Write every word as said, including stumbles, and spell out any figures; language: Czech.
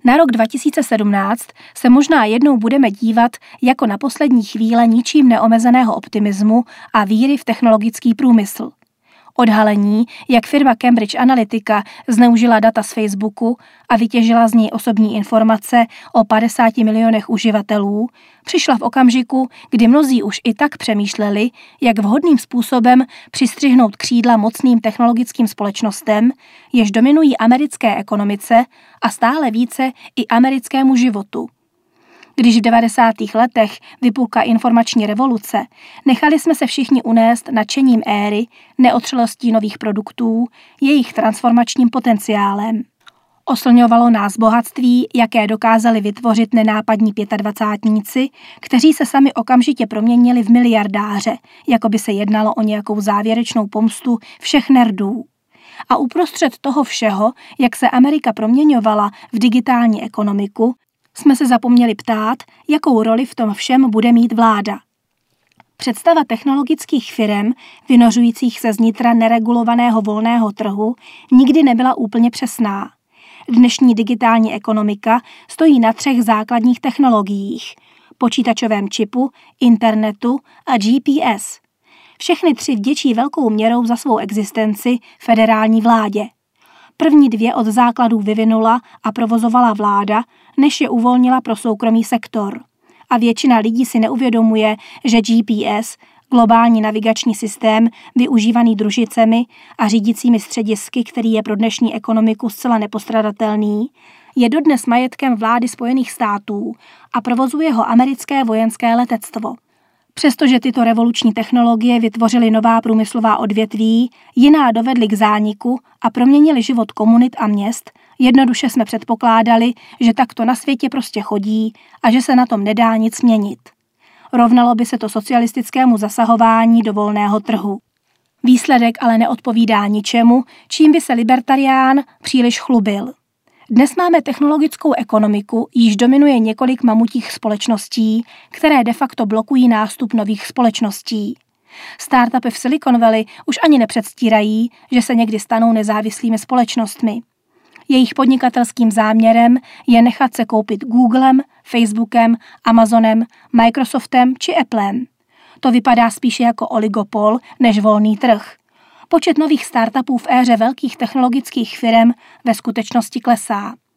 Na rok dva tisíce sedmnáct se možná jednou budeme dívat jako na poslední chvíle ničím neomezeného optimismu a víry v technologický průmysl. Odhalení, jak firma Cambridge Analytica zneužila data z Facebooku a vytěžila z něj osobní informace o padesáti milionech uživatelů, přišla v okamžiku, kdy mnozí už i tak přemýšleli, jak vhodným způsobem přistřihnout křídla mocným technologickým společnostem, jež dominují americké ekonomice a stále více i americkému životu. Když v devadesátých letech vypukla informační revoluce, nechali jsme se všichni unést nadšením éry, neotřelostí nových produktů, jejich transformačním potenciálem. Oslňovalo nás bohatství, jaké dokázali vytvořit nenápadní pětadvacátníci, kteří se sami okamžitě proměnili v miliardáře, jako by se jednalo o nějakou závěrečnou pomstu všech nerdů. A uprostřed toho všeho, jak se Amerika proměňovala v digitální ekonomiku, jsme se zapomněli ptát, jakou roli v tom všem bude mít vláda. Představa technologických firem, vynořujících se z nitra neregulovaného volného trhu, nikdy nebyla úplně přesná. Dnešní digitální ekonomika stojí na třech základních technologiích – počítačovém čipu, internetu a G P S. Všechny tři vděčí velkou měrou za svou existenci federální vládě. První dvě od základů vyvinula a provozovala vláda, než je uvolnila pro soukromý sektor. A většina lidí si neuvědomuje, že G P S, globální navigační systém, využívaný družicemi a řídícími středisky, který je pro dnešní ekonomiku zcela nepostradatelný, je dodnes majetkem vlády Spojených států a provozuje ho americké vojenské letectvo. Přestože tyto revoluční technologie vytvořily nová průmyslová odvětví, jiná dovedly k zániku a proměnily život komunit a měst, jednoduše jsme předpokládali, že tak to na světě prostě chodí a že se na tom nedá nic měnit. Rovnalo by se to socialistickému zasahování do volného trhu. Výsledek ale neodpovídá ničemu, čím by se libertarián příliš chlubil. Dnes máme technologickou ekonomiku, již dominuje několik mamutích společností, které de facto blokují nástup nových společností. Startupy v Silicon Valley už ani nepředstírají, že se někdy stanou nezávislými společnostmi. Jejich podnikatelským záměrem je nechat se koupit Googlem, Facebookem, Amazonem, Microsoftem či Applem. To vypadá spíše jako oligopol než volný trh. Počet nových startupů v éře velkých technologických firem ve skutečnosti klesá.